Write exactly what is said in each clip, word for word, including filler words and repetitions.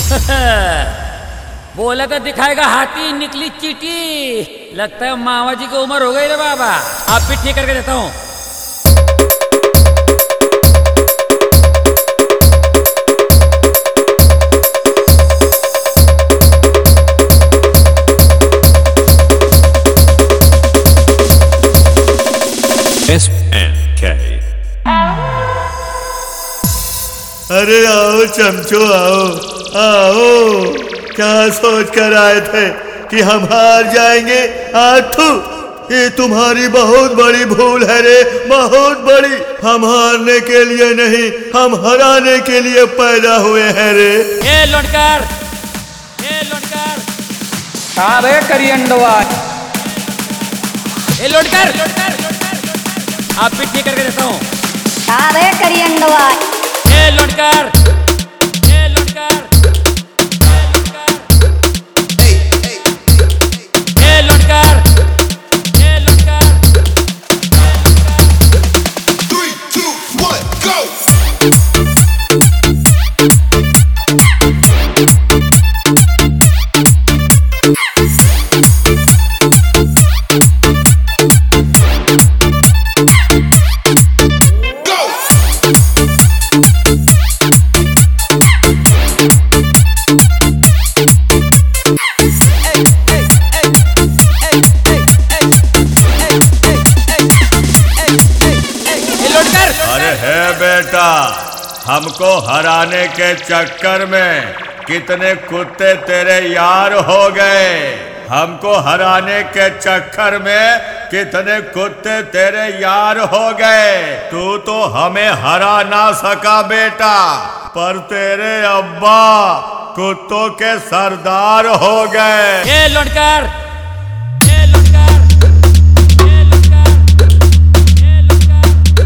बोला तो दिखाएगा हाथी, निकली चीटी। लगता है मामा जी की उम्र हो गई रे बाबा। आप भी ठीक करके देता हूँ। एस एन के। अरे आओ चमचो, आओ आओ। क्या सोच कर आए थे कि हम हार जाएंगे? आथू, ये तुम्हारी बहुत बड़ी भूल है रे, बहुत बड़ी। हम हारने के लिए नहीं, हम हराने के लिए पैदा हुए हैं रे। ए लौटकर, ए लौटकर, हाँ रे करियंडवा। ए लौटकर, आप भी ठीक करके देता हूँ। हाँ रे करियंडवा। ए लौटकर, ए लौटकर, ए लौटकर, ए लौटकर। Three, two, one, go! अरे है बेटा, हमको हराने के चक्कर में कितने कुत्ते तेरे यार हो गए। हमको हराने के चक्कर में कितने कुत्ते तेरे यार हो गए। तू तो हमें हरा ना सका बेटा, पर तेरे अब्बा कुत्तों के सरदार हो गए। ए लौटकर, ए लौटकर, ए लौटकर, ए लौटकर।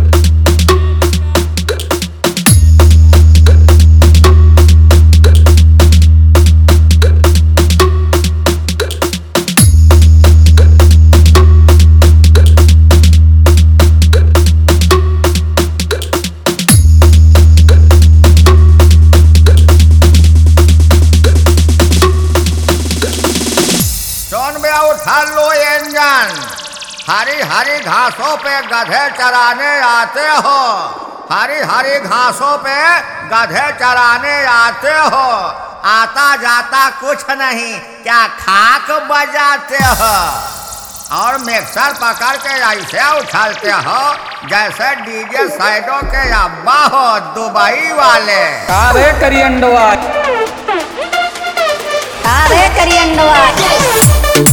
उठा लो इंजन। हरी हरी घासों पे गधे चराने आते हो, हरी हरी घासों पे गधे चराने आते हो। आता जाता कुछ नहीं, क्या खाक बजाते हो और मिक्सर पकड़ के ऐसे उछलते हो जैसे डीजे साइडों के अब्बा हो, दुबई वाले। हाँ रे करियंडवा। हाँ रे करियंडवा।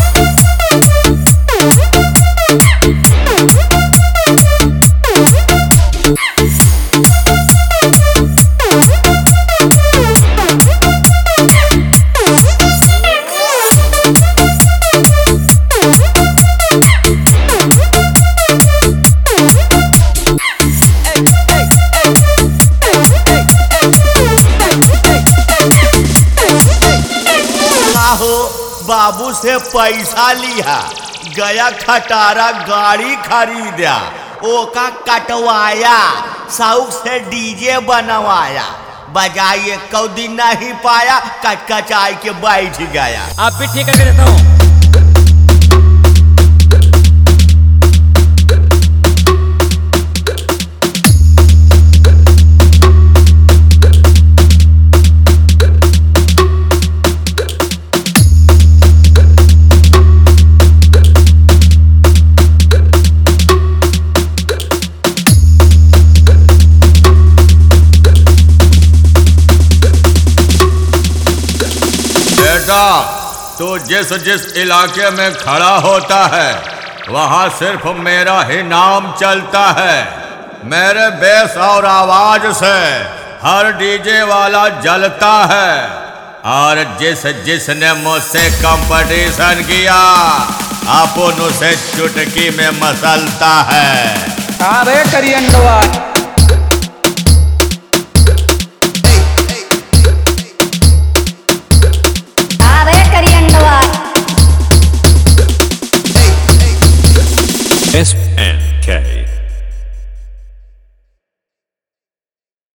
बाबू से पैसा लिया, गया खटारा गाड़ी खरीदा, ओका कटवाया, शौक से डीजे बनवाया। बजाइए कौ दिन नहीं पाया, कचकचाई के बैठ गया। आप भी ठीक करके देता हूँ। तू जिस जिस इलाके में खड़ा होता है वहाँ सिर्फ मेरा ही नाम चलता है। मेरे बेस और आवाज से हर डीजे वाला जलता है, और जिस जिसने मुझसे कंपटीशन किया अपन उसे चुटकी में मसलता है। हाँ रे करियंडवा।